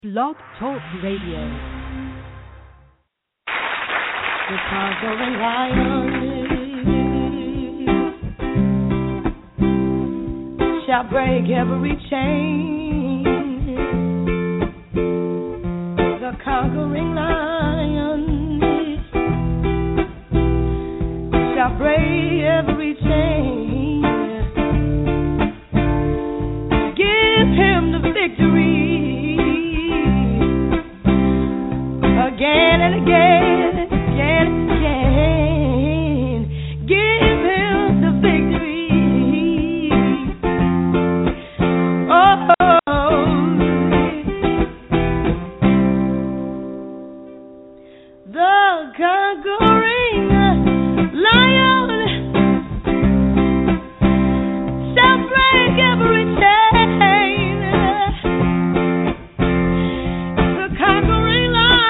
Blog Talk Radio. The conquering lion shall break every chain. The conquering lion shall break every chain. Give him the victory. Again and again, again and again, give him the victory. Oh, the conquering lion shall break every chain. The conquering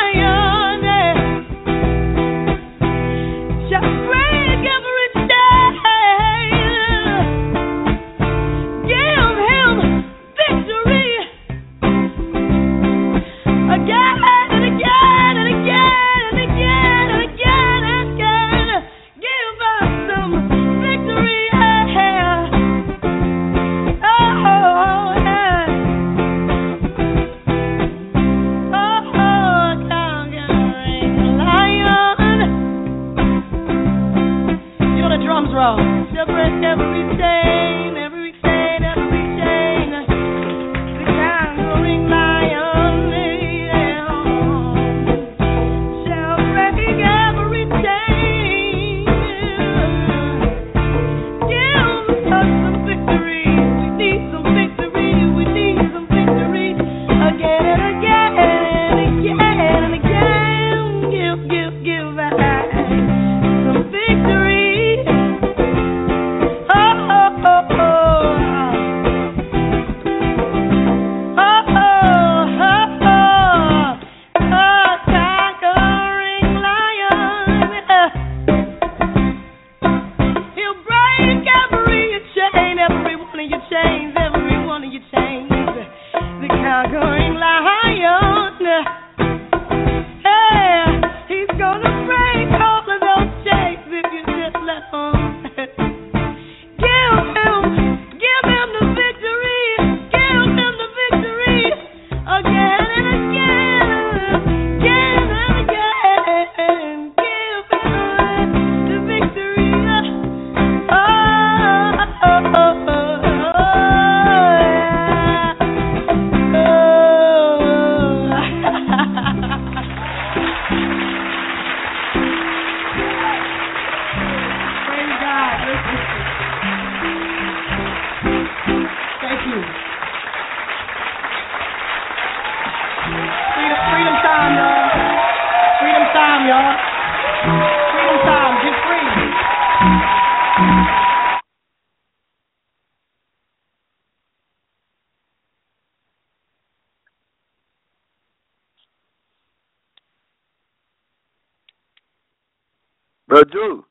Brother Drew.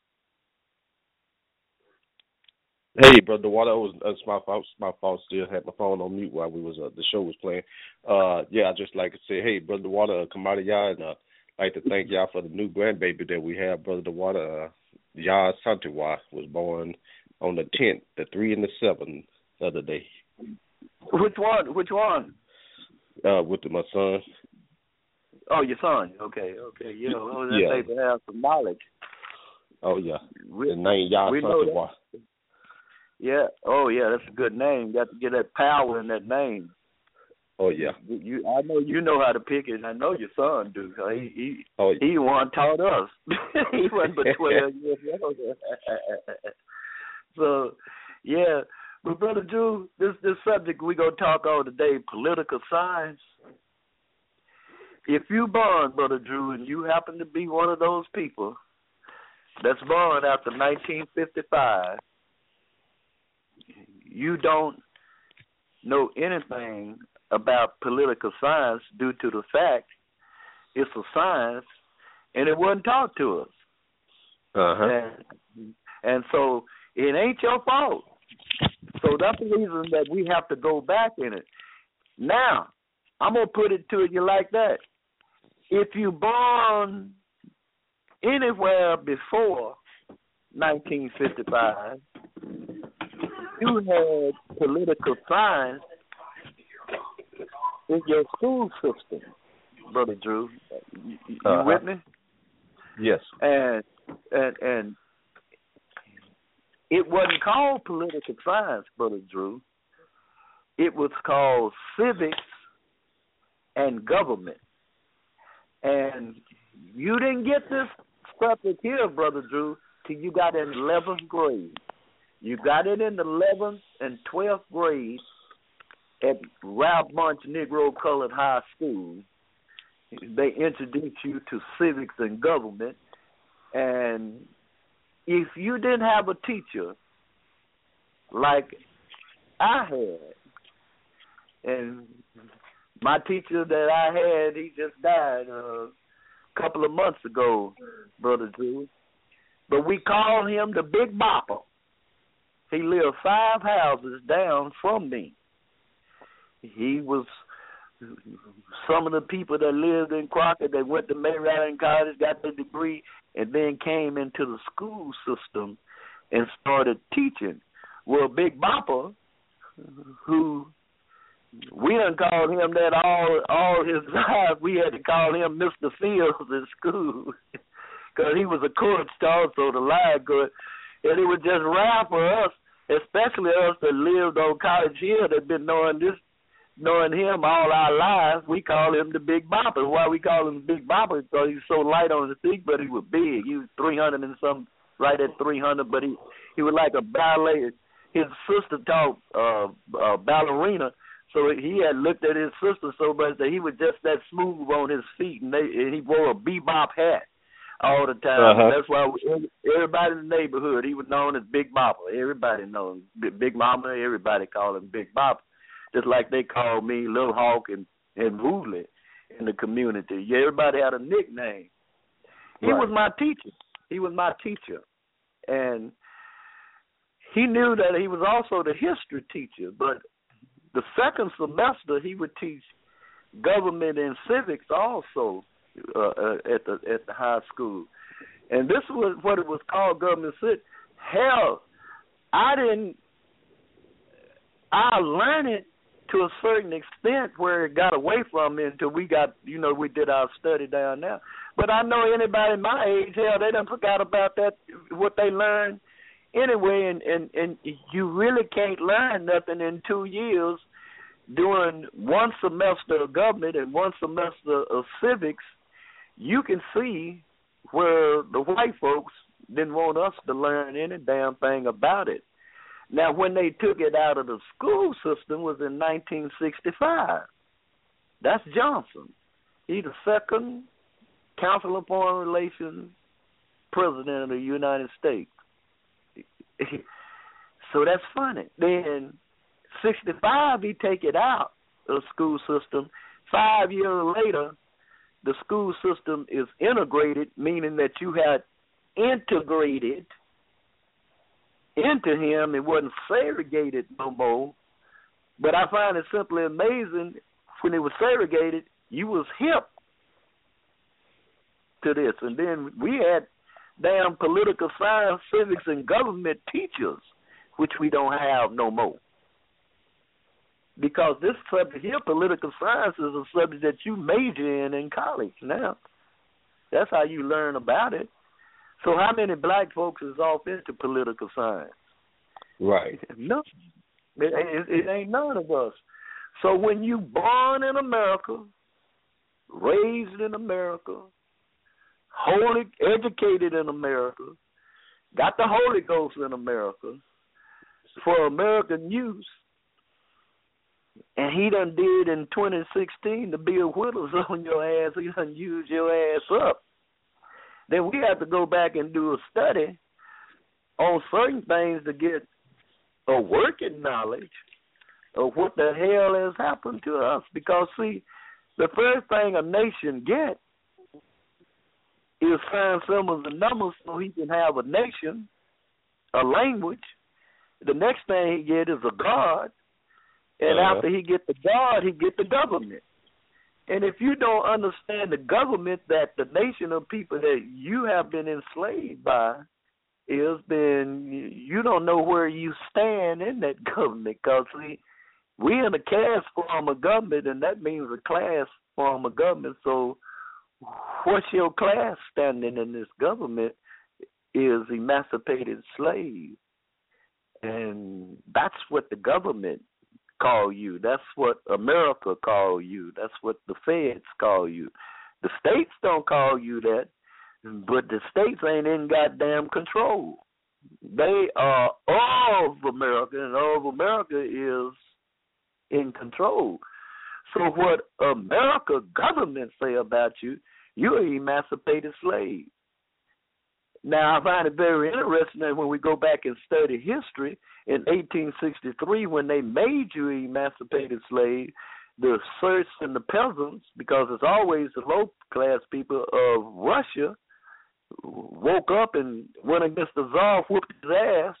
Hey, Brother Water, that's my fault. My fault. Still had my phone on mute while the show was playing. Yeah, I just like to say, hey, Brother Water, come out of y'all, and like to thank y'all for the new grandbaby that we have, Brother Water. Yah Santiwa was born on the 10th, the 3 and the 7 the other day. Which one? With my son. Oh, your son. Okay. You know, that's yeah. Nice to have some knowledge. Oh, yeah. The name Yah Santiwa. Yeah. Oh, yeah. That's a good name. You got to get that power in that name. Oh, yeah. I know you know how to pick it. And I know your son do. He the one taught us. He wasn't but 12 years old. So, yeah. But Brother Drew, this subject we gonna talk on today, political science. If you born, Brother Drew, and you happen to be one of those people that's born after 1955, you don't know anything about political science due to the fact it's a science and it wasn't taught to us. And so it ain't your fault. So that's the reason that we have to go back in it. Now, I'm going to put it to you like that. If you born anywhere before 1955, you had political science in your school system, Brother Drew. You with me? Yes. And it wasn't called political science, Brother Drew. It was called civics and government. And you didn't get this subject here, Brother Drew, till you got in 11th grade. You got it in the 11th and 12th grade at Ralph Bunch Negro Colored High School. They introduced you to civics and government. And if you didn't have a teacher like I had, and my teacher that I had, he just died a couple of months ago, Brother Drew. But we called him the Big Bopper. He lived 5 houses down from me. He was some of the people that lived in Crockett that went to Marion College, got their degree, and then came into the school system and started teaching. Well, Big Bopper, who we done called him that all his life, we had to call him Mr. Fields in school because he was a coach also, the line coach, and it was just rare for us, especially us that lived on College Hill that been knowing him all our lives. We call him the Big Bopper. Why we call him the Big Bopper? Because he's so light on his feet, but he was big. He was 300 and some, right at 300, but he was like a ballet. His sister taught ballerina, so he had looked at his sister so much that he was just that smooth on his feet, and he wore a bebop hat all the time. That's why everybody in the neighborhood, he was known as Big Bopper. Everybody knows Big Mama. Everybody called him Big Bopper, just like they called me Little Hawk and Woodley in the community. Yeah, everybody had a nickname. He was my teacher. And he knew that he was also the history teacher, but the second semester he would teach government and civics also at the high school. And this was what it was called, government civics. Hell, I learned it to a certain extent where it got away from me until we got, we did our study down there. But I know anybody my age, hell, they done forgot about that, what they learned anyway, and you really can't learn nothing in 2 years doing one semester of government and one semester of civics. You can see where the white folks didn't want us to learn any damn thing about it. Now, when they took it out of the school system was in 1965. That's Johnson. He's the second Council of Foreign Relations president of the United States. So that's funny. Then 65, he take it out of the school system. 5 years later, the school system is integrated, meaning that you had integrated into him. It wasn't segregated no more. But I find it simply amazing when it was segregated, you was hip to this. And then we had damn political science, civics, and government teachers, which we don't have no more. Because this subject here, political science, is a subject that you major in college now. That's how you learn about it. So how many black folks is off into political science? Right. No. It ain't none of us. So when you born in America, raised in America, wholly educated in America, got the Holy Ghost in America, for American use, and he done did in 2016 the Bill Whittles on your ass, he done used your ass up, then we have to go back and do a study on certain things to get a working knowledge of what the hell has happened to us. Because, see, the first thing a nation gets is sign symbols and numbers so he can have a nation, a language. The next thing he get is a God. And after he get the God, he get the government. And if you don't understand the government that the nation of people that you have been enslaved by is, then you don't know where you stand in that government. Because we're in a caste form of government, and that means a class form of government. So what's your class standing in this government is emancipated slave. And that's what the government call you. That's what America call you. That's what the feds call you. The states don't call you that, but the states ain't in goddamn control. They are all of America, and all of America is in control. So what America government say about you, you're an emancipated slave. Now, I find it very interesting that when we go back and study history, in 1863, when they made you an emancipated slave, the serfs and the peasants, because it's always the low-class people of Russia, woke up and went against the Tsar, whooped his ass,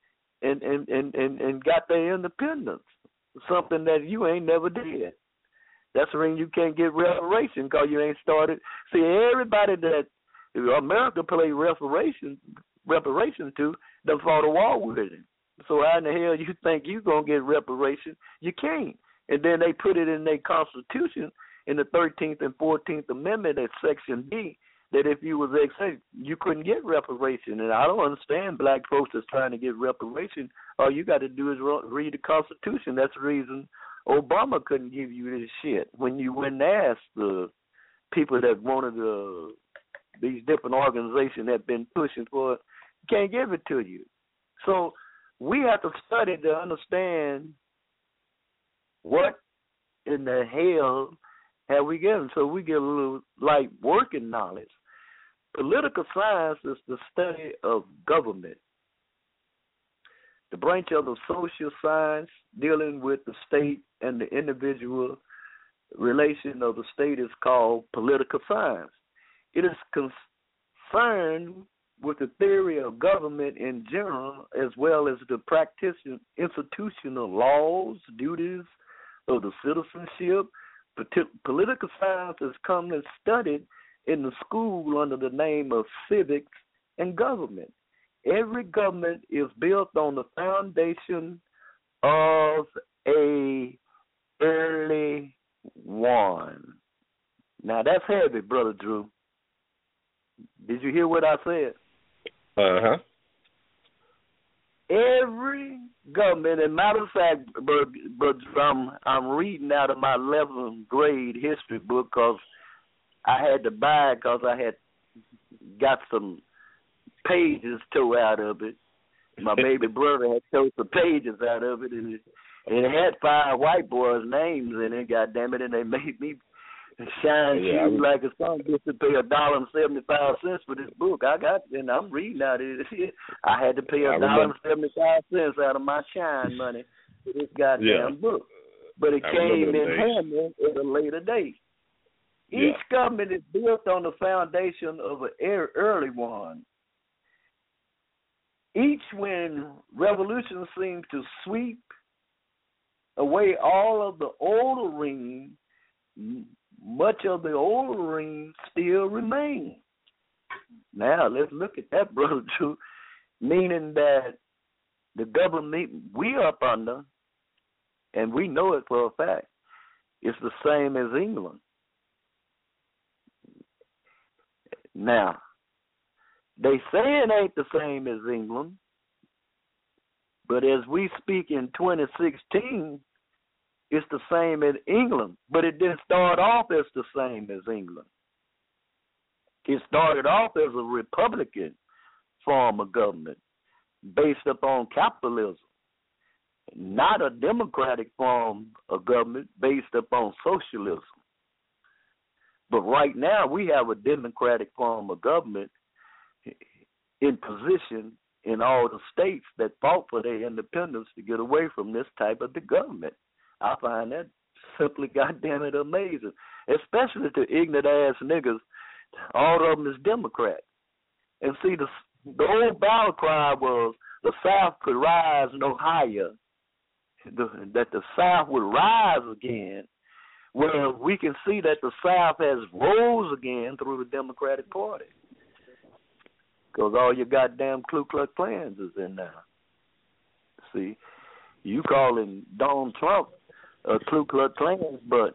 and got their independence, something that you ain't never did. That's the reason you can't get reparation, because you ain't started. See, everybody that America played reparation to, done fought a war with him. So how in the hell you think you going to get reparation? You can't. And then they put it in their Constitution in the 13th and 14th Amendment at Section B that if you was exempt, you couldn't get reparation. And I don't understand black folks that's trying to get reparation. All you got to do is read the Constitution. That's the reason Obama couldn't give you this shit. When you went and asked the people that wanted these different organizations that been pushing for it, can't give it to you. So we have to study to understand what in the hell have we given. So we get a little like working knowledge. Political science is the study of government. The branch of the social science dealing with the state and the individual relation of the state is called political science. It is concerned with the theory of government in general, as well as the institutional laws, duties of the citizenship. Political science is commonly studied in the school under the name of civics and government. Every government is built on the foundation of a early one. Now that's heavy, Brother Drew. Did you hear what I said? Uh-huh. Every government, and matter of fact, but I'm reading out of my 11th grade history book because I had to buy it because I had got some pages tore out of it. My baby brother had tore some pages out of it, and it had 5 white boys' names in it, goddamn it, and they made me shine shoes like a son gets to pay $1.75 for this book. I got, and I'm reading out of it. I had to pay $1.75 out of my shine money for this goddamn book. But it came in handy at a later date. Each government is built on the foundation of an early one. Each when revolution seems to sweep away all of the older rings, much of the older rings still remain. Now, let's look at that, Brother Drew, meaning that the government we up under, and we know it for a fact, is the same as England. Now, they say it ain't the same as England, but as we speak in 2016, it's the same as England, but it didn't start off as the same as England. It started off as a Republican form of government based upon capitalism, not a democratic form of government based upon socialism. But right now we have a democratic form of government in position in all the states that fought for their independence to get away from this type of the government. I find that simply goddamn it amazing, especially to ignorant ass niggas. All of them is Democrats. And see, the old battle cry was the South could rise no higher, that the South would rise again. Well, we can see that the South has rose again through the Democratic Party. Because all your goddamn Ku Klux Klans is in there. See, you calling Donald Trump a Ku Klux Klan, but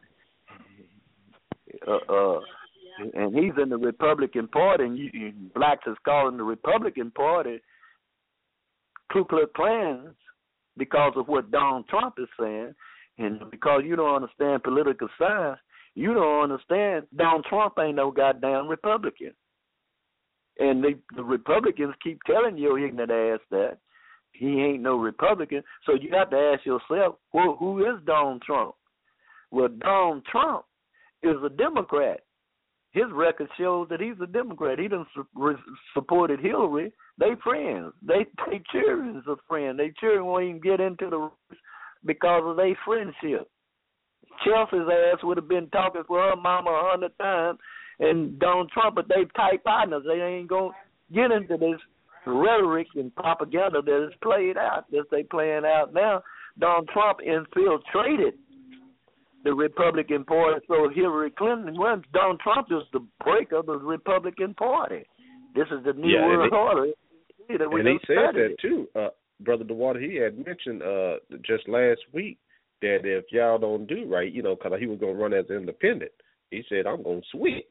and he's in the Republican Party, and blacks is calling the Republican Party Ku Klux Klans because of what Donald Trump is saying, and because you don't understand political science, you don't understand Donald Trump ain't no goddamn Republican. And the Republicans keep telling your ignorant ass that he ain't no Republican. So you have to ask yourself, well, who is Donald Trump? Well, Donald Trump is a Democrat. His record shows that he's a Democrat. He done supported Hillary. They friends. They cheering as a friend. They cheering won't even get into the race because of their friendship. Chelsea's ass would have been talking for her mama 100 times, and Donald Trump, but they tight partners. They ain't going to get into this rhetoric and propaganda that is played out, that they playing out now. Donald Trump infiltrated the Republican Party, so Hillary Clinton wins. Donald Trump is the break of the Republican Party. This is the new world order. And he said that too, Brother DeWater. He had mentioned just last week that if y'all don't do right, because he was going to run as an independent, he said, I'm going to switch.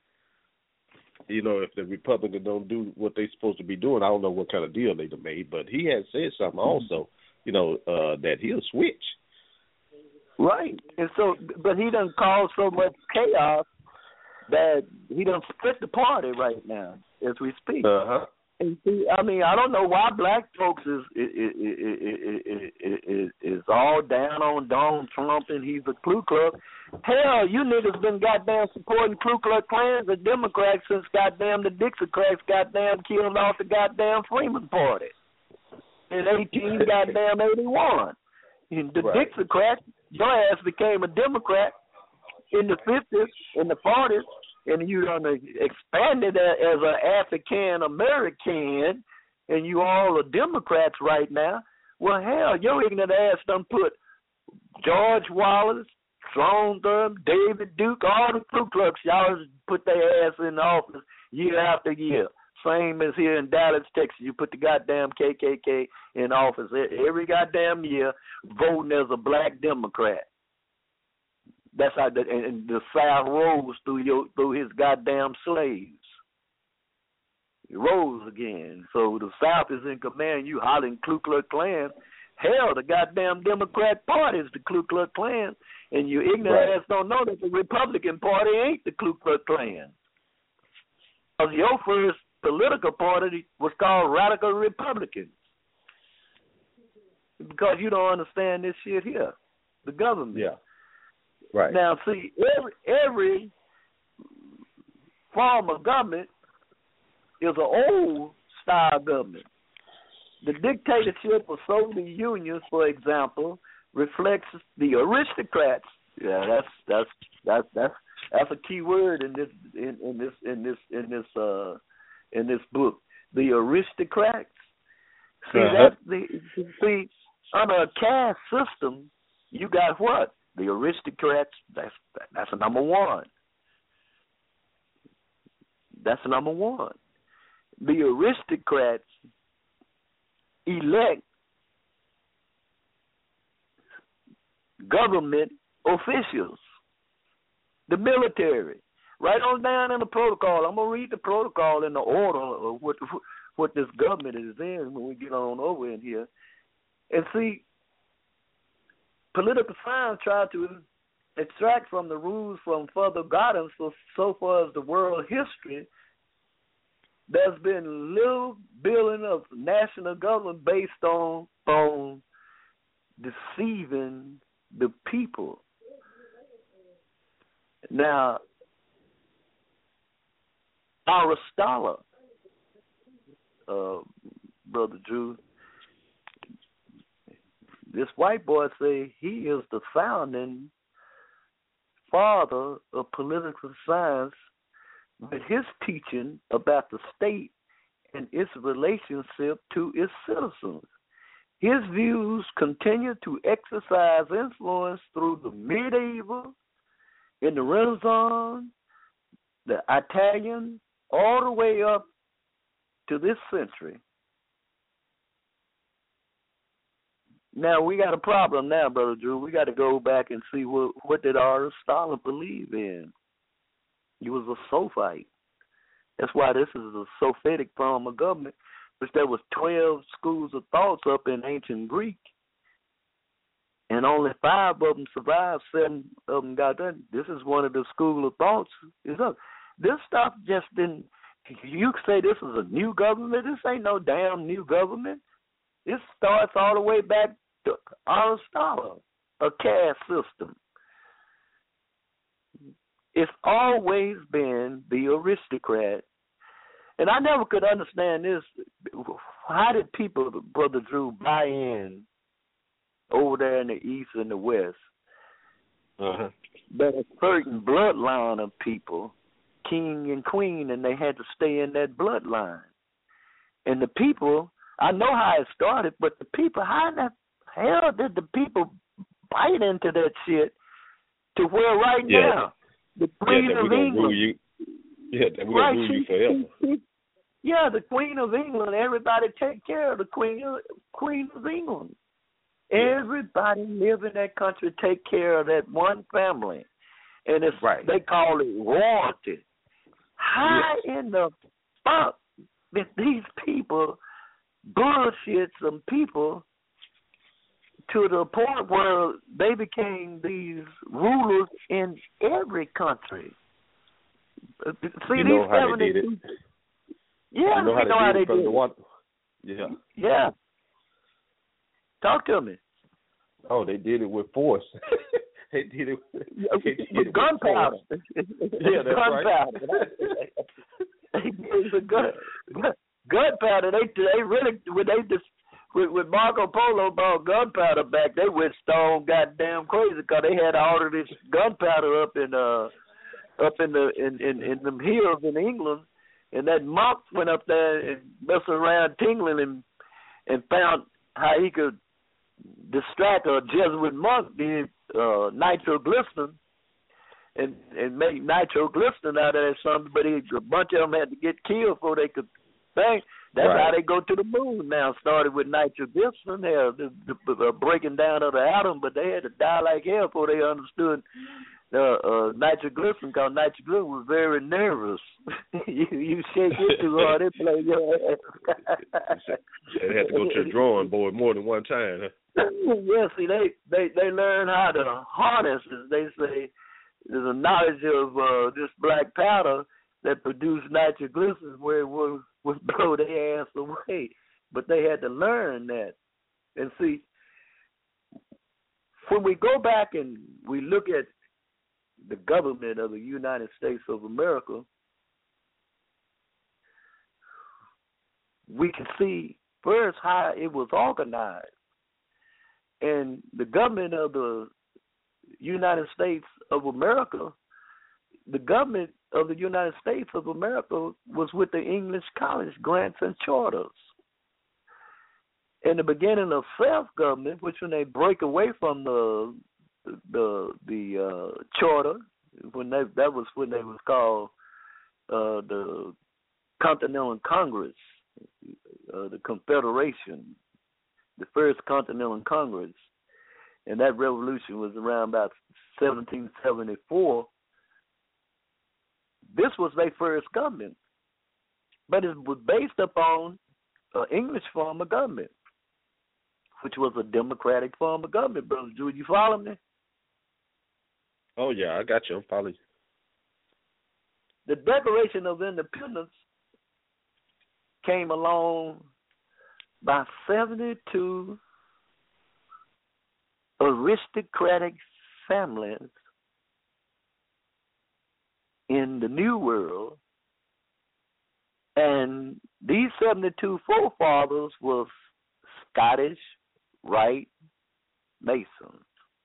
If the Republicans don't do what they're supposed to be doing, I don't know what kind of deal they'd have made, but he had said something also, that he'll switch. Right. And so, but he done caused so much chaos that he done split the party right now as we speak. Uh-huh. And see, I mean, I don't know why black folks is all down on Donald Trump and he's a Ku Klux. Hell, you niggas been goddamn supporting Ku Klux Klans and Democrats since goddamn the Dixiecrats goddamn killed off the goddamn Freeman Party in 81. And the Dixiecrats, your ass became a Democrat in the 50s, in the 40s, and you done expanded as an African American, and you all are Democrats right now. Well, hell, your ignorant ass done put George Wallace, Sloan Thurman, David Duke, all the Ku Klux, y'all put their ass in office year after year. Same as here in Dallas, Texas, you put the goddamn KKK in office every goddamn year, voting as a black Democrat. That's how and the South rose through his goddamn slaves. He rose again. So the South is in command. You hollering Ku Klux Klan. Hell, the goddamn Democrat Party is the Ku Klux Klan. And you ignorant ass don't know that the Republican Party ain't the Ku Klux Klan. Because your first political party was called Radical Republicans. Because you don't understand this shit here. The government. Yeah. Right. Now, see, every form of government is an old-style government. The dictatorship of Soviet Union, for example, reflects the aristocrats. Yeah, that's a key word in this book. The aristocrats. See, under a caste system, you got what? The aristocrats, that's number one. That's number one. The aristocrats elect government officials, the military. Right on down in the protocol. I'm going to read the protocol in the order of what this government is in when we get on over in here. And see, political science tried to extract from the rules from further guidance so far as the world history. There's been little building of national government based on deceiving the people. Now, Aristotle, Brother Drew, this white boy say he is the founding father of political science with his teaching about the state and its relationship to its citizens. His views continue to exercise influence through the medieval, in the Renaissance, the Italian, all the way up to this century. Now we got a problem now, Brother Drew. We got to go back and see what did Aristotle believe in. He was a Sophite. That's why this is a Sophitic form of government, which there was 12 schools of thoughts up in ancient Greek, and only 5 of them survived. 7 of them got done. This is one of the school of thoughts. This stuff just didn't. You say this is a new government. This ain't no damn new government. This starts all the way back to Aristotle, a caste system. It's always been the aristocrat. And I never could understand this. How did people, Brother Drew, buy in over there in the East and the West? But a certain bloodline of people, king and queen, and they had to stay in that bloodline. And the people, I know how it started, but the people, how in the hell did the people bite into that shit to where now the Queen of England, we're going to rule you forever. The Queen of England, everybody take care of the Queen of England. Everybody live in that country take care of that one family. And it's they call it royalty. How in the fuck did these people bullshit some people to the point where they became these rulers in every country? See, you know how they did it. Yeah, you know how they did it. Yeah. Talk to me. Oh, they did it with force. They did it with gunpowder. Yeah, that's gunpowder. Gunpowder. They really when Marco Polo brought gunpowder back, they went stone goddamn crazy because they had all of this gunpowder up in the hills in England, and that monk went up there and messed around tingling and found how he could distract a Jesuit monk, did nitroglycerin, and make nitroglycerin out of that something, but a bunch of them had to get killed before they could think. That's how they go to the moon now. Started with nitroglycerin, the breaking down of the atom, but they had to die like hell before they understood nitroglycerin, because nitroglycerin was very nervous. you shake it too hard, it play your ass. They had to go to the drawing board more than one time. Huh? Yeah, see, they learn how to harness, as they say. There's a knowledge of this black powder that produced nitroglycerin where it would blow their ass away. But they had to learn that. And see, when we go back and we look at the government of the United States of America, we can see first how it was organized. And the government of the United States of America, the government of the United States of America was with the English college grants and charters. In the beginning of self-government, which when they break away from the charter, that was when they was called the Continental Congress, the Confederation, the first Continental Congress, and that revolution was around about 1774. This was their first government, but it was based upon an English form of government, which was a democratic form of government, Brother Drew. You follow me? Oh, yeah, I got you. I'm following you. The Declaration of Independence came along by 72 aristocratic families in the New World, and these 72 forefathers was Scottish Rite Masons.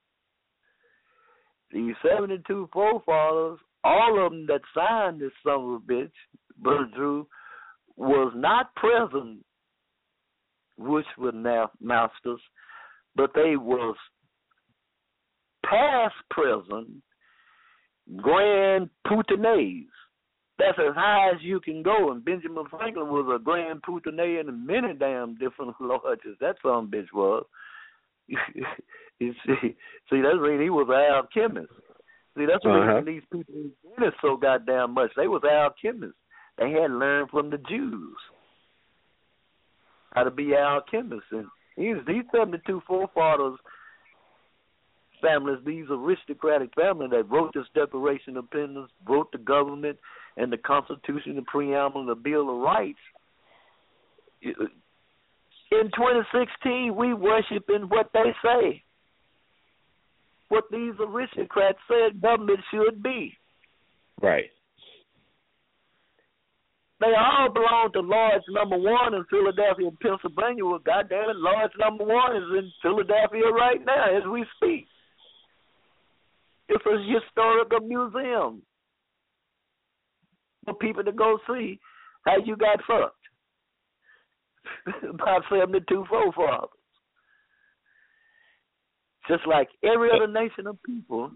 These 72 forefathers, all of them that signed this son of a bitch, Brother Drew, was not present, which were now masters, but they was past present grand poutinés. That's as high as you can go. And Benjamin Franklin was a grand poutinée in many damn different lodges. That son bitch was. You see, that's the reason he was an alchemist. See, that's the reason these people did it so goddamn much. They was alchemists. They had learned from the Jews how to be alchemists. And these 72 forefathers families, these aristocratic families that wrote this Declaration of Independence, wrote the government and the Constitution, the preamble, and the Bill of Rights. In 2016, we worshiping what they say, what these aristocrats said government should be. Right. They all belong to Lodge Number 1 in Philadelphia, Pennsylvania. Well, goddamn it, Lodge Number 1 is in Philadelphia right now as we speak. It's a historical museum for people to go see how you got fucked by 72 forefathers. Just like every other nation of people.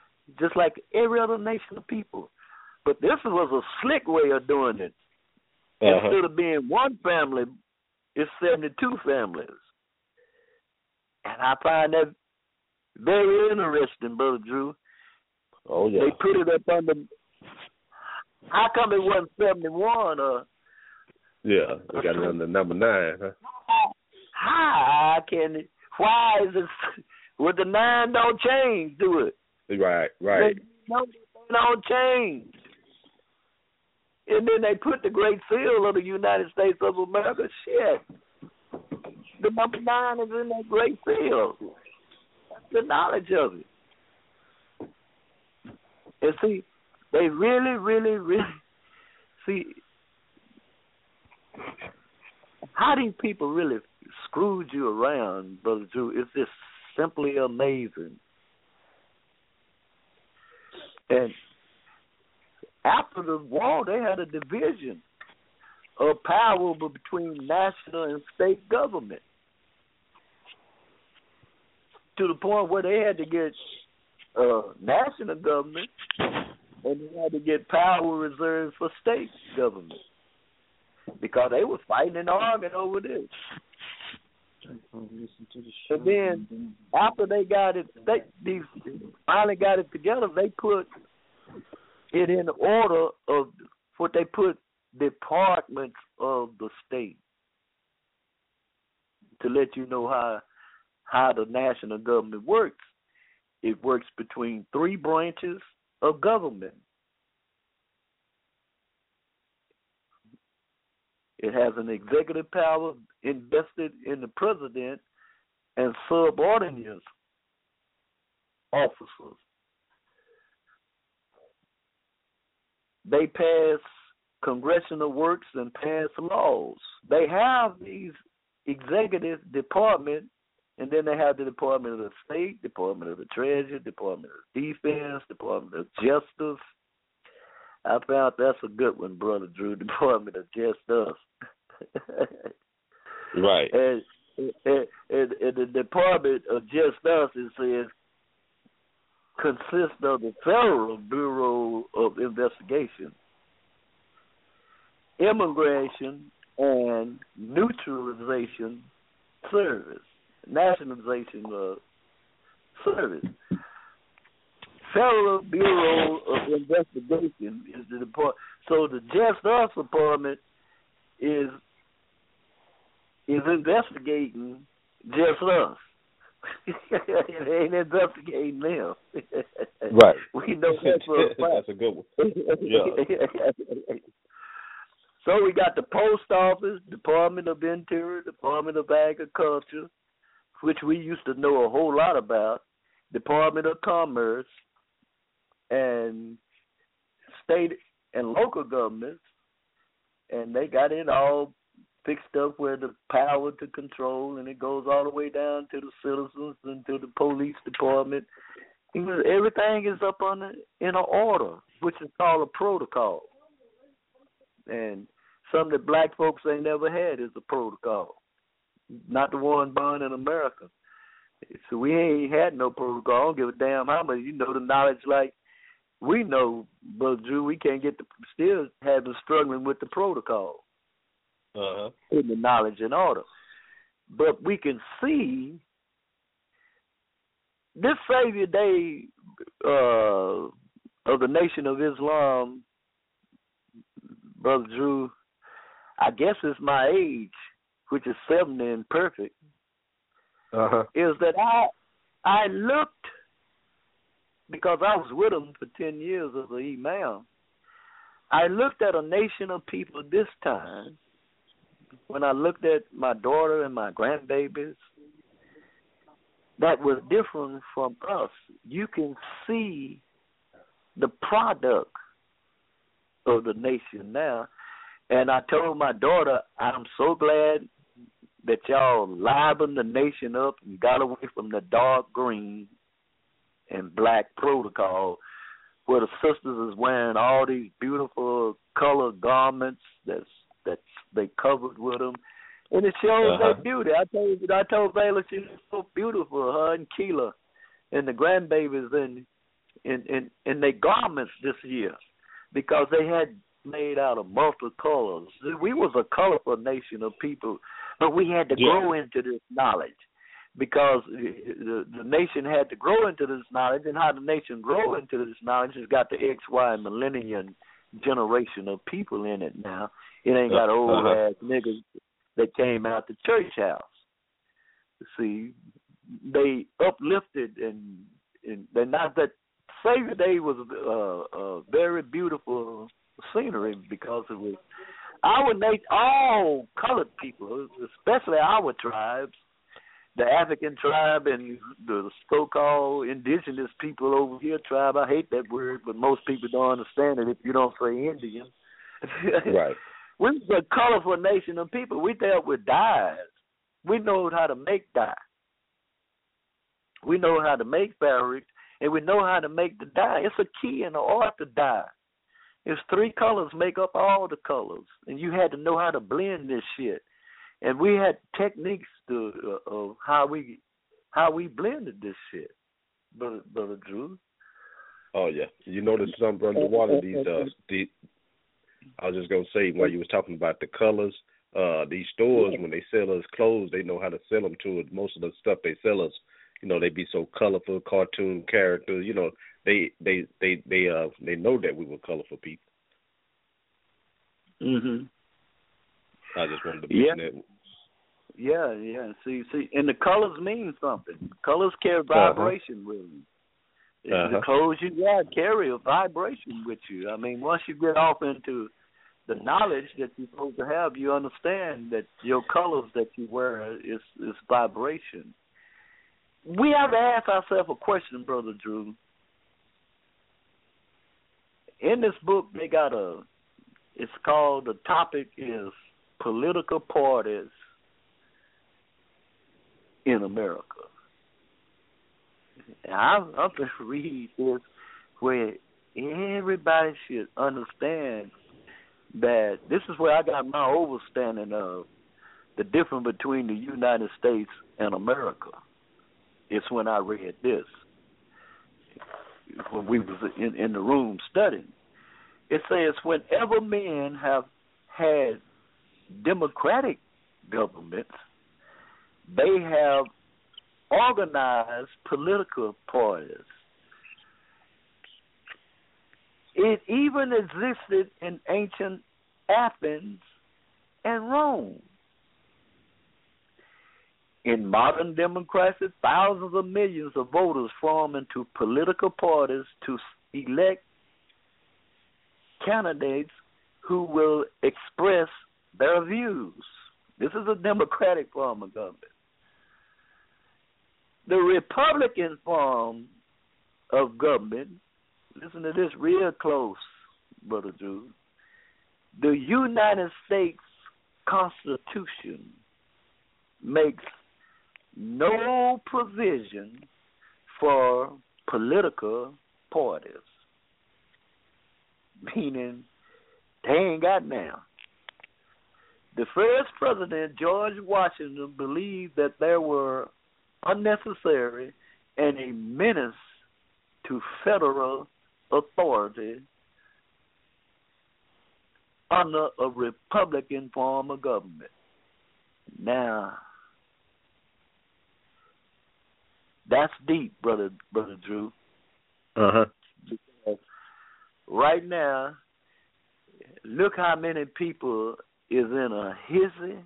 But this was a slick way of doing it. Instead of being one family, it's 72 families. And I find that very interesting, Brother Drew. Oh, yeah. They put it up under. How come it wasn't 71? Yeah, they got it under number 9, huh? How can it? Why is it? With the 9 don't change, do it? Right. They don't change. And then they put the Great Seal of the United States of America. Shit. The number 9 is in that Great Seal. That's the knowledge of it. And see, they really, see, how these people really screwed you around, Brother Drew, it's just simply amazing. And after the war, they had a division of power between national and state government to the point where they had to get national government and they had to get power reserved for state government because they were fighting and arguing over this. And then after they got it, they finally got it together. They put it in order of what they put departments of the state to let you know how the national government works. It works between 3 branches of government. It has an executive power invested in the president and subordinate officers. They pass congressional works and pass laws. They have these executive departments, and then they have the Department of the State, Department of the Treasury, Department of Defense, Department of Justice. I found that's a good one, Brother Drew, Department of Justice. Right. And the Department of Justice, it says, consists of the Federal Bureau of Investigation, Immigration and Naturalization Service, Nationalization Service. Federal Bureau of Investigation is the department. So the Justice Department is investigating just us. It ain't investigating them. Right. We know that's for a fact. That's a good one. Yeah. So we got the Post Office, Department of Interior, Department of Agriculture, which we used to know a whole lot about, Department of Commerce, and state and local governments, and they got it all fixed up where the power to control, and it goes all the way down to the citizens and to the police department. Everything is up in an order, which is called a protocol. And something that black folks ain't never had is a protocol. Not the one born in America. So we ain't had no protocol. I don't give a damn how much. You know the knowledge like we know, Brother Drew, we can't get still have been struggling with the protocol in the knowledge and order. But we can see this Savior Day of the Nation of Islam, Brother Drew, I guess it's my age, which is 70 and perfect, is that I looked, because I was with them for 10 years as an imam, I looked at a nation of people this time, when I looked at my daughter and my grandbabies, that was different from us. You can see the product of the nation now. And I told my daughter, I'm so glad that y'all livened the nation up and got away from the dark green and black protocol, where the sisters is wearing all these beautiful colored garments that they covered with them, and it shows their beauty. I told Vayla she was so beautiful, her and Keela and the grandbabies in their garments this year, because they had made out of multiple colors. We was a colorful nation of people, but we had to grow into this knowledge, because the nation had to grow into this knowledge, and how the nation grow into this knowledge has got the X, Y, and millennium generation of people in it now. It ain't got old ass niggas that came out the church house. See, they uplifted and they're not that. Savior Day was a very beautiful scenery, because it was our nation, all colored people, especially our tribes, the African tribe and the so-called indigenous people over here tribe. I hate that word, but most people don't understand it if you don't say Indian. Right. We're a colorful nation of people. We dealt with dyes. We know how to make dye. We know how to make fabric, and we know how to make the dye. It's a key in the art to dye. It's 3 colors make up all the colors, and you had to know how to blend this shit. And we had techniques of how we blended this shit, Brother Drew. Oh yeah, you notice some, Brother Water. I was just gonna say, while you was talking about the colors, these stores, when they sell us clothes, they know how to sell them to us. Most of the stuff they sell us, they be so colorful, cartoon characters. They know that we were colorful people. Mhm. I just wanted to mention that. Yeah. See, and the colors mean something. Colors carry vibration with them. The clothes you got carry a vibration with you. I mean, once you get off into the knowledge that you're supposed to have, you understand that your colors that you wear is vibration. We have to ask ourselves a question, Brother Drew. In this book, they got it's called, the topic is political parties in America. And I'm going to read this where everybody should understand that this is where I got my overstanding of the difference between the United States and America. It's when I read this, when we was in the room studying. It says, whenever men have had democratic governments, they have organized political parties. It even existed in ancient Athens and Rome. In modern democracies, thousands of millions of voters form into political parties to elect candidates who will express their views. This is a democratic form of government. The Republican form of government, listen to this real close, Brother Drew. The United States Constitution makes no provision for political parties, meaning they ain't got now. The first president, George Washington, believed that there were unnecessary and a menace to federal authority under a Republican form of government. Now, that's deep, brother Drew. Because right now, look how many people is in a hissy,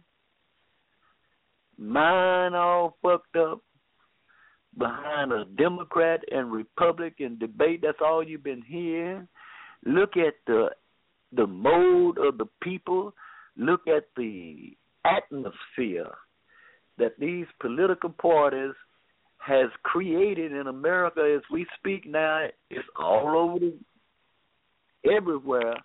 mind all fucked up, behind a Democrat and Republican debate. That's all you've been hearing. Look at the mode of the people. Look at the atmosphere that these political parties has created in America as we speak now. It's all over everywhere.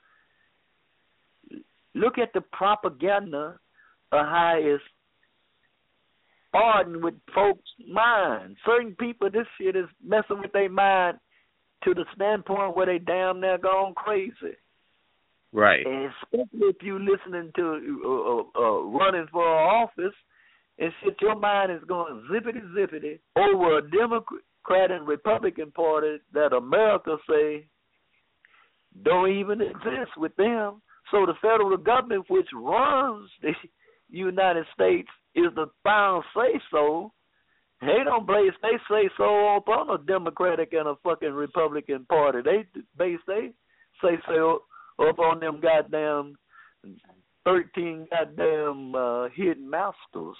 Look at the propaganda of how it's ardent with folks' minds. Certain people, this shit is messing with their mind to the standpoint where they damn near gone crazy. Right. And especially if you listening to running for office and shit, your mind is going zippity over a Democrat and Republican party that America say don't even exist with them. So the federal government, which runs the United States, is the final say-so. They don't base they say-so upon a Democratic and a fucking Republican party. They base they say-so up on them goddamn 13 goddamn hidden masters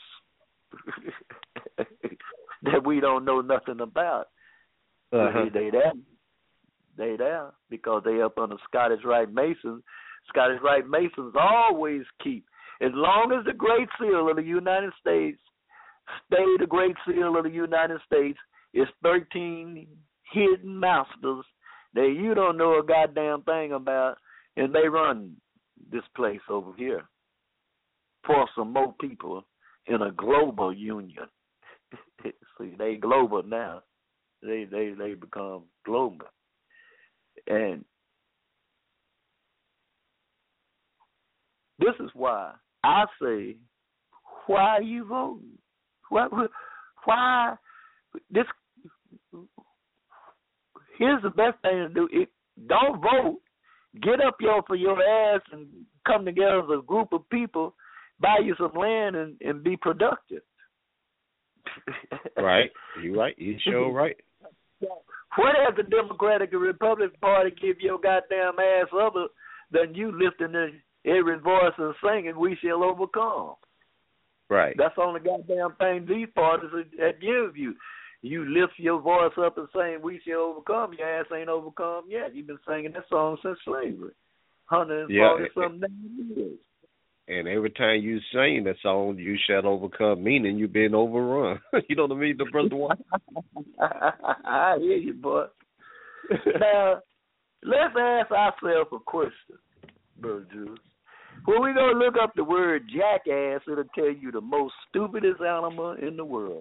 that we don't know nothing about. They there because they up on the Scottish Rite Masons. Scottish Rite Masons always keep, as long as the Great Seal of the United States stay the Great Seal of the United States, it's 13 hidden masters that you don't know a goddamn thing about, and they run this place over here for some more people in a global union. See, they global now. They become global. And this is why I say, why are you voting? Why this? Here's the best thing to do: don't vote. Get up for your ass and come together as a group of people, buy you some land and be productive. Right, you right. You sure right. What has the Democratic and Republican Party give your goddamn ass other than you lifting every voice and singing, "We shall overcome"? Right. That's the only goddamn thing these parties that give you. You lift your voice up and saying, "We shall overcome." Your ass ain't overcome yet. You've been singing that song since slavery, 140-something years. And every time you sing that song, "You shall overcome," meaning you've been overrun. You know what I mean, the brother one? I hear you, boy. Now, let's ask ourselves a question, Brother Drew. When we go look up the word jackass, it'll tell you the most stupidest animal in the world.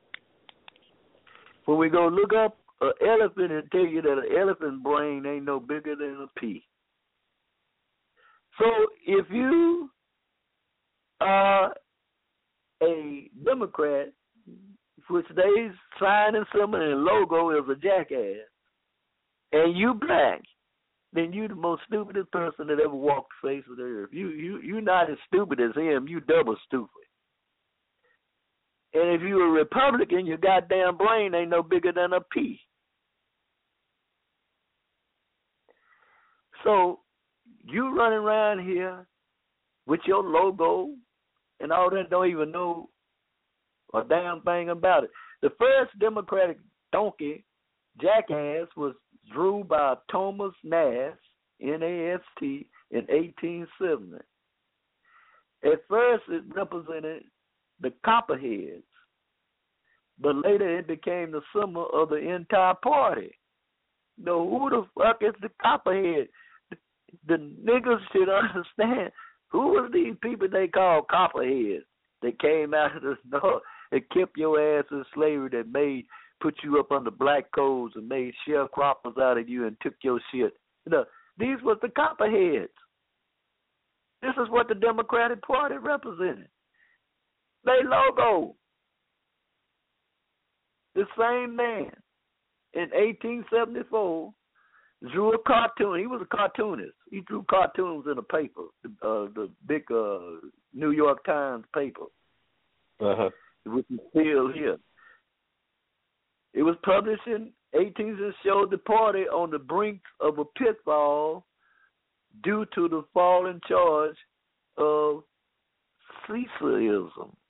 When we go look up an elephant, it'll tell you that an elephant brain ain't no bigger than a pea. So if you are a Democrat, which they sign and symbol and logo is a jackass, and you black, then you the most stupidest person that ever walked the face of the earth. You're not as stupid as him. You double stupid. And if you're a Republican, your goddamn brain ain't no bigger than a pea. So you running around here with your logo and all that, don't even know a damn thing about it. The first Democratic donkey jackass was drew by Thomas Nast, N-A-S-T, in 1870. At first, it represented the Copperheads, but later it became the symbol of the entire party. Now, who the fuck is the Copperhead? The niggas should understand who was these people they call Copperheads that came out of the north and kept your ass in slavery, that put you up under black codes and made sharecroppers out of you and took your shit. These was the Copperheads. This is what the Democratic Party represented. They logo. The same man in 1874 drew a cartoon. He was a cartoonist. He drew cartoons in a paper, the big New York Times paper, which is still here. It was published in 18th and showed the party on the brink of a pitfall due to the falling charge of Caesarism.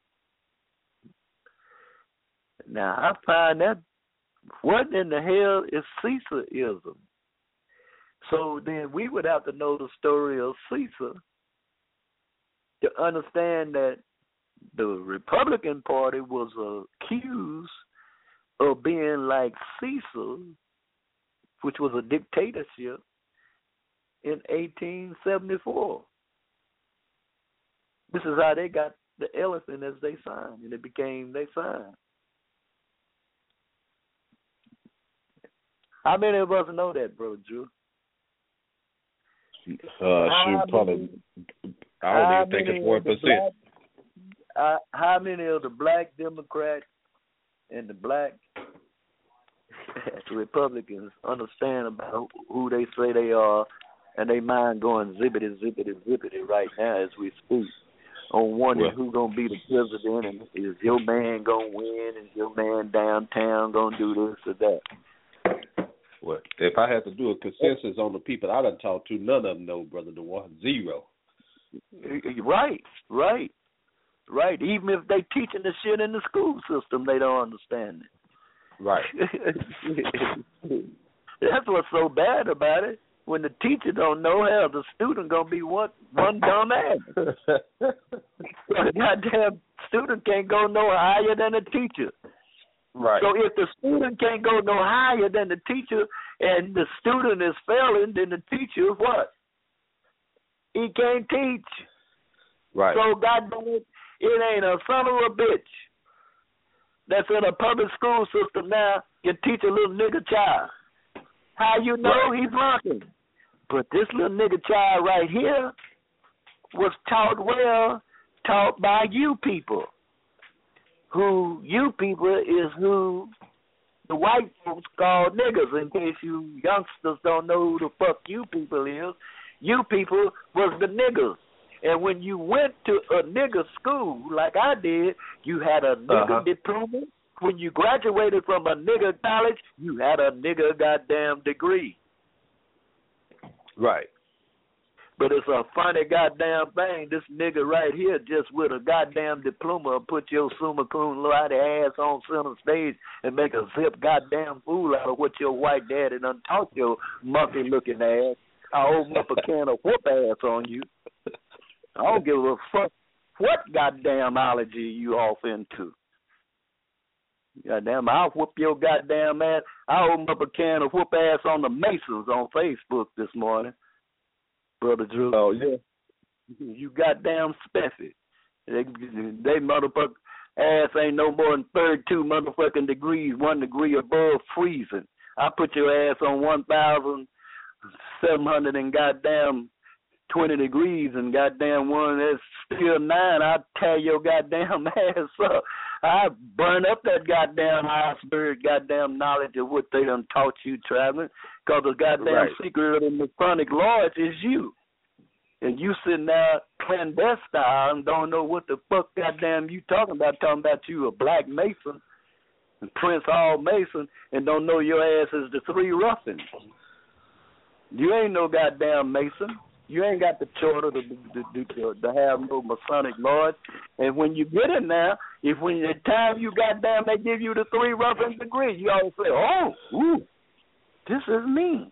Now, I find that, what in the hell is Caesarism? So then we would have to know the story of Caesar to understand that the Republican Party was accused of being like Caesar, which was a dictatorship, in 1874. This is how they got the elephant as they sign, and it became their sign. How many of us know that, Brother Drew? Probably. I don't even think it's 1%. How many of the black Democrats and the black Republicans understand about who they say they are, and they mind going zippity, zippity, zippity right now as we speak, on wondering who's going to be the president, and is your man going to win, is your man downtown going to do this or that. Well, if I had to do a consensus on the people I done talked to, none of them know, Brother DeWar. Zero. Right. Even if they teaching the shit in the school system, they don't understand it. Right. That's what's so bad about it. When the teacher don't know, hell, the student gonna be one dumb ass. The goddamn student can't go no higher than the teacher. Right. So if the student can't go no higher than the teacher, and the student is failing, then the teacher what? He can't teach. Right. So goddamn it ain't a son of a bitch that's in a public school system now can teach a little nigga child. How you know he's flunking? But this little nigga child right here was taught by you people. Who you people is who the white folks call niggas. In case you youngsters don't know who the fuck you people is, you people was the niggas. And when you went to a nigga school like I did, you had a nigga diploma. When you graduated from a nigga college, you had a nigga goddamn degree. Right. But it's a funny goddamn thing. This nigga right here just with a goddamn diploma put your summa cum laude ass on center stage and make a zip goddamn fool out of what your white daddy done taught your monkey looking ass. I'll open up a can of whoop ass on you. I don't give a fuck what goddamn allergy you off into. Goddamn, I'll whoop your goddamn ass. I opened up a can of whoop ass on the Masons on Facebook this morning, Brother Drew. Oh, yeah. You goddamn spiffy. They motherfucker ass ain't no more than 32 motherfucking degrees, 1 degree above freezing. I put your ass on 1,700 and goddamn 20 degrees and goddamn one that's still 9, I'll tear your goddamn ass up. I burn up that goddamn iceberg goddamn knowledge of what they done taught you traveling, because the goddamn secret of the Masonic Lodge is you. And you sitting there clandestine and don't know what the fuck goddamn you talking about you a black Mason, Prince Hall Mason, and don't know your ass is the Three Ruffins. You ain't no goddamn Mason. You ain't got the charter to have no Masonic Lodge. And when you get in there, if when the time you goddamn they give you the Three Ruffins degree, you always say, oh, ooh, this is me.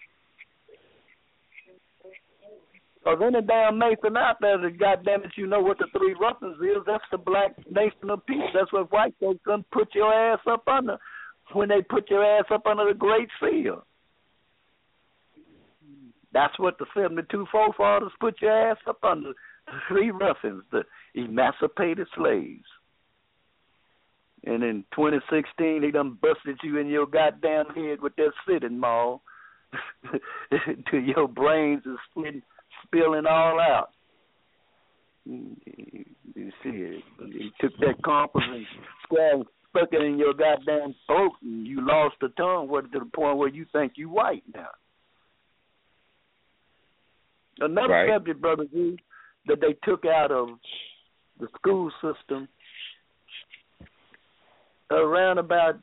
Because any damn Mason out there that goddamn it, you know what the Three Ruffins is, that's the black nation of peace. That's what white folks gonna put your ass up under when they put your ass up under the Great Seal. That's what the 72 forefathers put your ass up under, the Three Ruffins, the emancipated slaves. And in 2016, he done busted you in your goddamn head with that sitting maul till your brains is spilling all out. You see, he took that compass and stuck it in your goddamn throat, and you lost the tongue to the point where you think you white now. Another Right. subject, Brother G, that they took out of the school system around about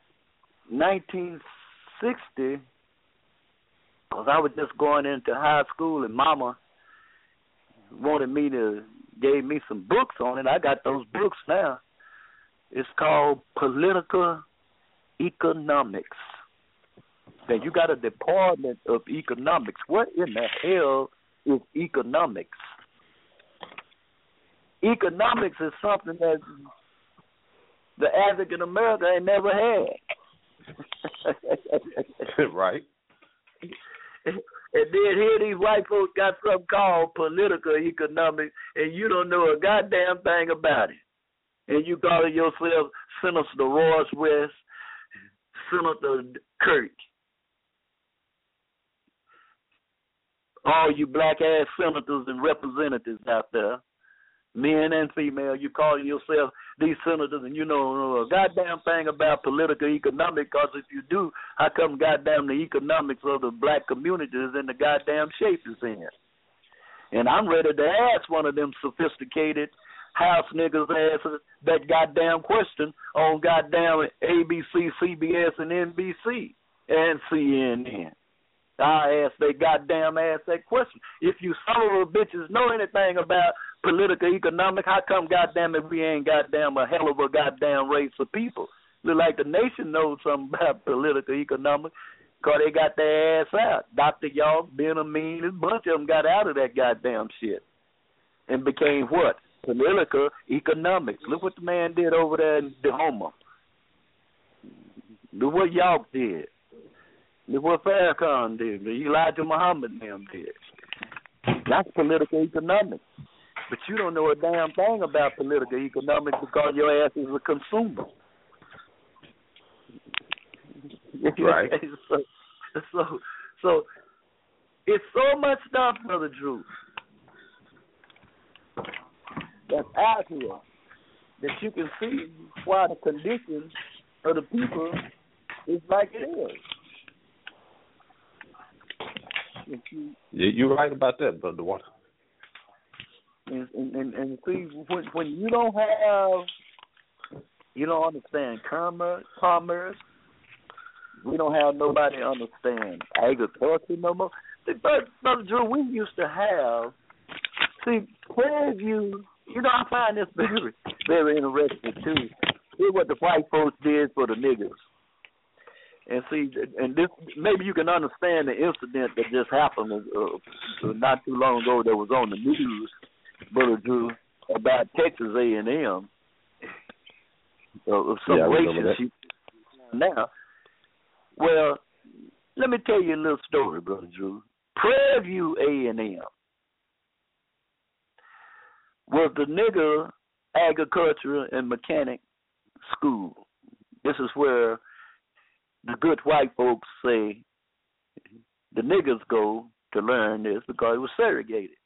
1960, because I was just going into high school and Mama wanted me to, gave me some books on it. I got those books now. It's called Political Economics. Now, you got a Department of Economics. What in the hell is economics? Economics is something that the African American ain't never had. Right. And then here these white folks got something called political economics, and you don't know a goddamn thing about it. And you call yourself Senator Royce West, Senator Kirk. All you black-ass senators and representatives out there, men and female, you calling yourself these senators, and you don't know a goddamn thing about political economics, because if you do, how come goddamn the economics of the black community is in the goddamn shape it's in? And I'm ready to ask one of them sophisticated house niggas answer that goddamn question on goddamn ABC, CBS, and NBC and CNN. I ask they goddamn ask that question. If you son of a bitches know anything about political economic, how come goddamn if we ain't goddamn a hell of a goddamn race of people? Look like the nation knows something about political economic, because they got their ass out. Dr. York, Ben Amin, a bunch of them got out of that goddamn shit and became what? Political economics. Look what the man did over there in Dahoma. Look what York did. Look what Farrakhan did. Elijah Muhammad and them did. That's political economics. But you don't know a damn thing about political economics because your ass is a consumer. Right. So it's so much stuff, Brother Drew, that's out here that you can see why the condition of the people is like it is. You're right about that, Brother Water. And see, when you don't have, you don't understand commerce, we don't have nobody understand agriculture no more. Brother Drew, we used to have, see, Prairie View, you know, I find this very, very interesting too. Here's what the white folks did for the niggers. And see, and this, maybe you can understand the incident that just happened not too long ago that was on the news, Brother Drew, about Texas A&M. Some racist now. Well, let me tell you a little story, Brother Drew. Prairie View A&M was the nigger agriculture and mechanic school. This is where the good white folks say the niggers go to learn this because it was segregated.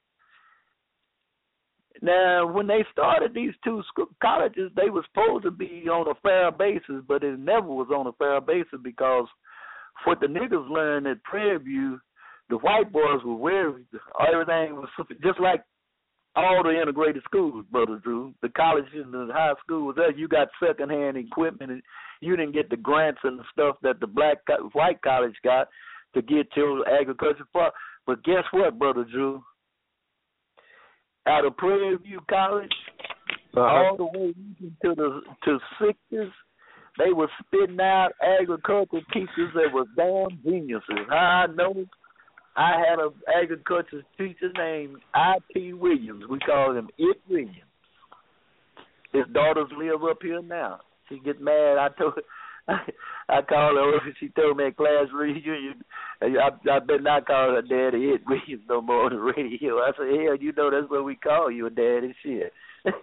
Now, when they started these two colleges, they were supposed to be on a fair basis, but it never was on a fair basis because what the niggers learned at Prairie View, the white boys were wearing everything was just like all the integrated schools, Brother Drew. The colleges and the high schools there, you got secondhand equipment, and you didn't get the grants and the stuff that the white college got to get your agriculture for. But guess what, Brother Drew? Out of Prairie View College, all the way to 60s, they were spitting out agriculture teachers that were damn geniuses. How I know? I had an agriculture teacher named I.P. Williams. We call him It Williams. His daughters live up here now. She gets mad. I called her. She told me at class reunion, I better not call her daddy It Williams no more on the radio. I said, hell, you know that's what we call you, a daddy. Shit.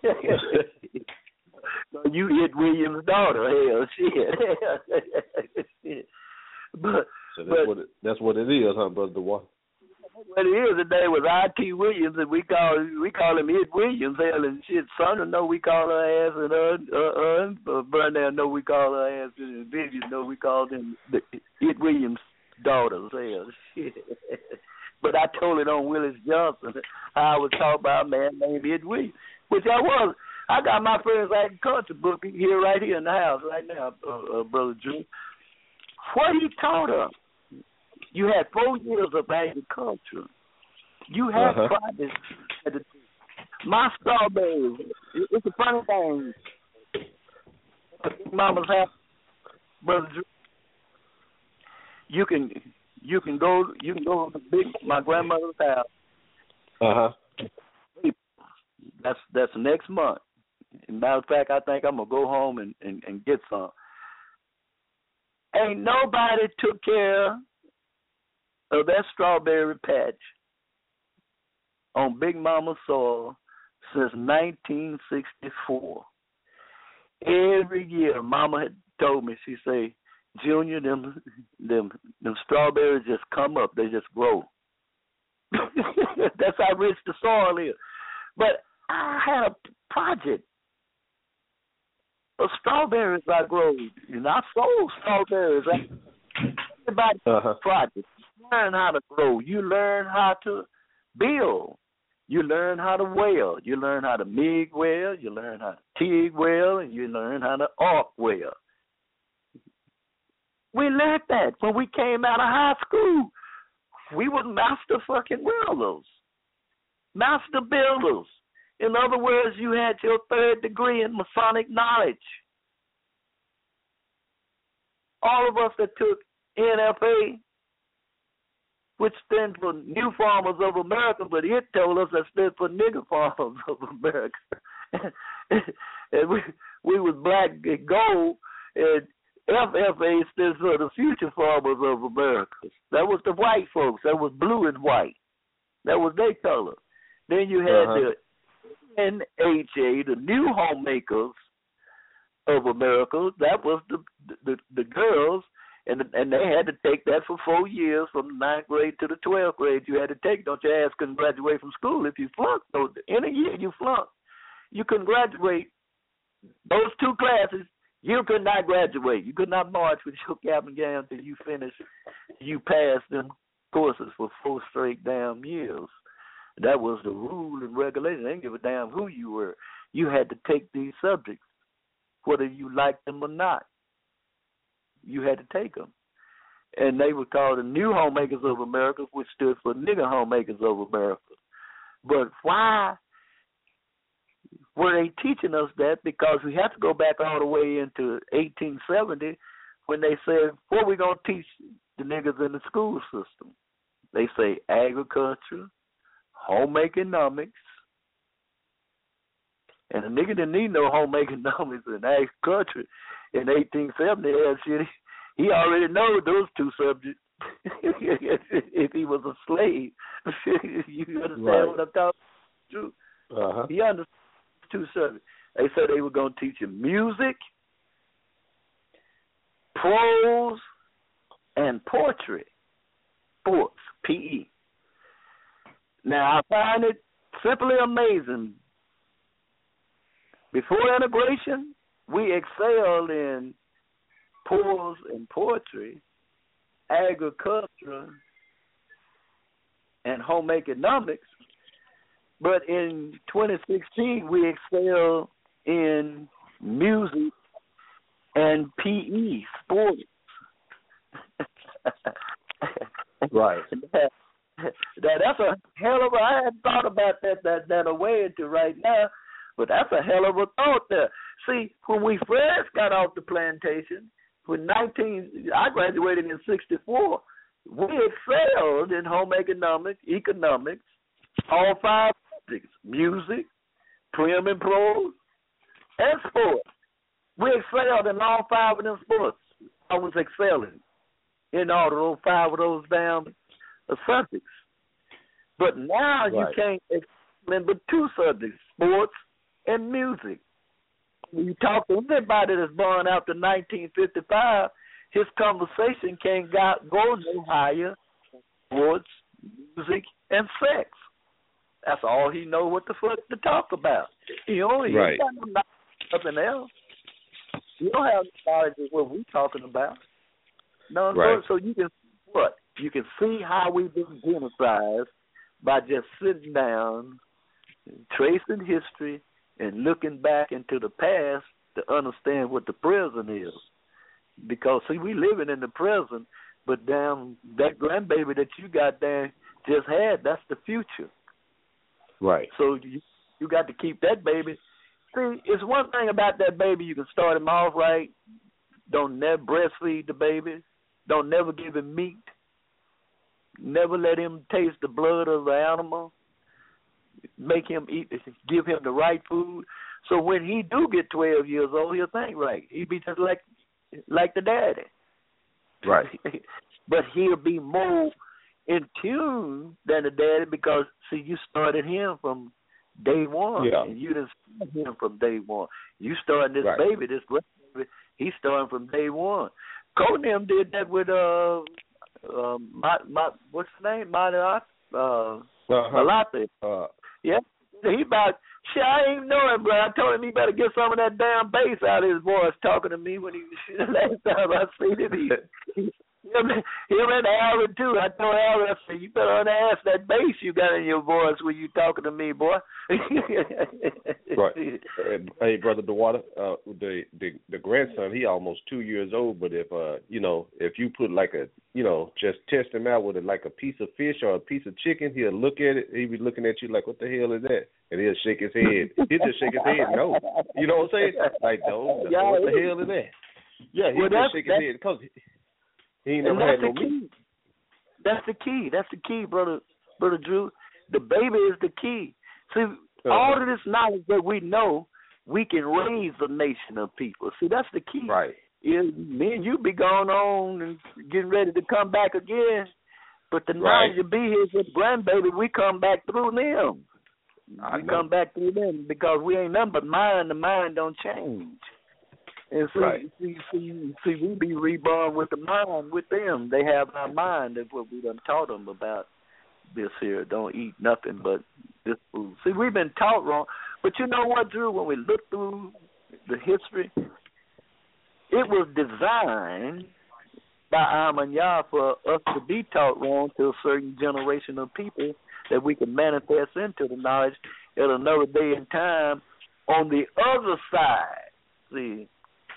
So you It Williams' daughter. Hell, shit. Shit. But that's what it is, huh, Brother Water? What it is, his name was I.T. Williams, and we call him It Williams. Hell, and shit, son, know we call her ass, and Burnell know we call her ass, and Vivian know we call them It Williams' daughters. Hell, shit. But I told it on Willis Johnson. I was talking about a man named Ed Williams, which I was. I got my first agriculture book here, right here in the house, right now, Brother Drew. What he taught us, you had 4 years of agriculture. You had projects. My strawberries, it's a funny thing. Mama's house, Brother Drew. You can go to my grandmother's house. That's next month. As a matter of fact, I think I'm gonna go home and get some. Ain't nobody took care of that strawberry patch on Big Mama soil since 1964. Every year, Mama had told me, she say, Junior, them strawberries just come up, they just grow. That's how rich the soil is. But I had a project of strawberries I grow, and I sold strawberries. Everybody project. You learn how to grow. You learn how to build. You learn how to weld. You learn how to MIG weld. You learn how to TIG weld, and you learn how to arc weld. We learned that when we came out of high school. We were master fucking welders, master builders. In other words, you had your 3rd degree in Masonic knowledge. All of us that took NFA, which stands for New Farmers of America, but it told us that stood for Nigger Farmers of America. And we was black and gold, and FFA stands for the Future Farmers of America. That was the white folks. That was blue and white. That was their color. Then you had the NHA, the New Homemakers of America. That was the girls, and they had to take that for 4 years, from the 9th grade to the 12th grade. You had to take. Don't your ass couldn't graduate from school if you flunked. So in a year you flunked. You couldn't graduate those 2 classes. You could not graduate. You could not march with your cap and gown until you finished. You passed them courses for 4 straight damn years. That was the rule and regulation. They didn't give a damn who you were. You had to take these subjects, whether you liked them or not. You had to take them. And they were called the New Homemakers of America, which stood for Nigger Homemakers of America. But why were they teaching us that? Because we have to go back all the way into 1870 when they said, what are we going to teach the niggers in the school system? They say agriculture, home economics, and the nigga didn't need no home economics and agriculture in 1870. He already knows those 2 subjects. If he was a slave, you understand what I'm talking about? He understood 2 subjects. They said they were going to teach him music, prose, and poetry, sports, PE. Now, I find it simply amazing. Before integration, we excelled in prose and poetry, agriculture, and home economics. But in 2016, we excel in music and PE, sports. Right. That's a hell of a, I hadn't thought about that a way into right now, but that's a hell of a thought there. See, when we first got off the plantation, I graduated in 64, we excelled in home economics, all 5 subjects, music, prim and prose, and sports. We excelled in all 5 of them sports. I was excelling in all of those 5 of those damn subjects. But now you can't excel in but 2 subjects, sports and music. When you talk to anybody that's born after 1955, his conversation can't go no higher. Sports, music, and sex. That's all he knows what the fuck to talk about. He only got no knowledge of nothing else. You don't have knowledge of what we're talking about. No, so you can what? You can see how we've been genocided by just sitting down, tracing history, and looking back into the past to understand what the present is. Because, see, we living in the present, but damn, that grandbaby that you got there just had, that's the future. Right. So you got to keep that baby. See, it's one thing about that baby, you can start him off right. Don't never breastfeed the baby. Don't never give him meat. Never let him taste the blood of the animal. Make him eat, give him the right food. So when he do get 12 years old, he'll think right. He'll be just like the daddy. Right. But he'll be more in tune than the daddy because, see, you started him from day one. Yeah. And you didn't start him from day one. You started this Right. baby, this grandbaby, he's starting from day one. Conan did that with what's the name? Malate. Yeah. He about shit, I ain't even know him, bro. I told him he better get some of that damn bass out of his voice talking to me when he last time I seen him. Him and Alvin too. I told Alvin, I said, you better unask that bass you got in your voice when you talking to me, boy. Right. Hey, Brother DeWater, the grandson, he almost 2 years old, but if you put like a, just test him out with like a piece of fish or a piece of chicken, he'll look at it, he'll be looking at you like, what the hell is that? And he'll shake his head. He'll just shake his head, no. You know what I'm saying? Like, no, what the hell is that? Yeah, he'll just shake his head because he ain't never had no meat. That's the key. That's the key, brother Drew. The baby is the key. See, all of this knowledge that we know, we can raise a nation of people. See, that's the key. Right. Me and you be going on and getting ready to come back again. But the knowledge to be here with grandbaby, we come back through them. Come back through them because we ain't nothing but mind. The mind don't change. And see, we be reborn with the mind with them. They have our mind. That's what we done taught them about this here. Don't eat nothing but this food. See, we've been taught wrong. But you know what, Drew? When we look through the history, it was designed by Amanyah for us to be taught wrong to a certain generation of people that we can manifest into the knowledge at another day and time on the other side. See,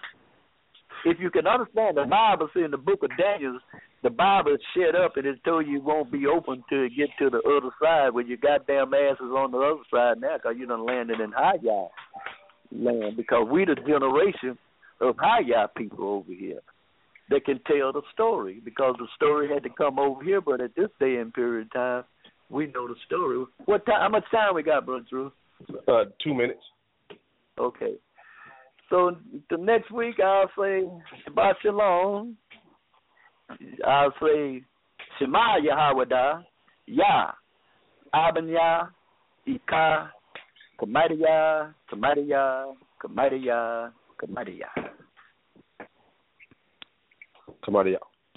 if you can understand the Bible, see in the book of Daniel, the Bible is shut up and it told you won't be open to get to the other side when your goddamn ass is on the other side now because you done landed in Hayah land because we the generation of Hayah people over here that can tell the story because the story had to come over here, but at this day and period of time, we know the story. What time? How much time we got, Brother Drew? 2 minutes. Okay. So the next week I'll say Shabbat Shalom. I'll say Shema Yahawada, Yah, Abanya, Ika, Kamadiya, Kamadiya, Kamadiya, Kamadiya. Kamadiya.